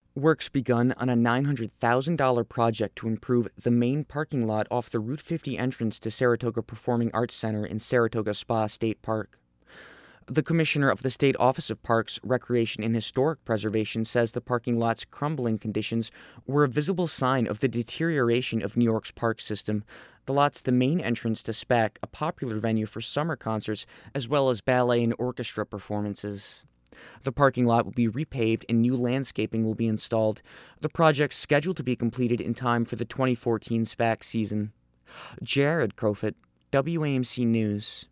Work's begun on a $900,000 project to improve the main parking lot off the Route 50 entrance to Saratoga Performing Arts Center in Saratoga Spa State Park. The commissioner of the State Office of Parks, Recreation, and Historic Preservation says the parking lot's crumbling conditions were a visible sign of the deterioration of New York's park system. The lot's the main entrance to SPAC, a popular venue for summer concerts as well as ballet and orchestra performances. The parking lot will be repaved and new landscaping will be installed. The project's scheduled to be completed in time for the 2014 SPAC season. Jared Crofit, WAMC News.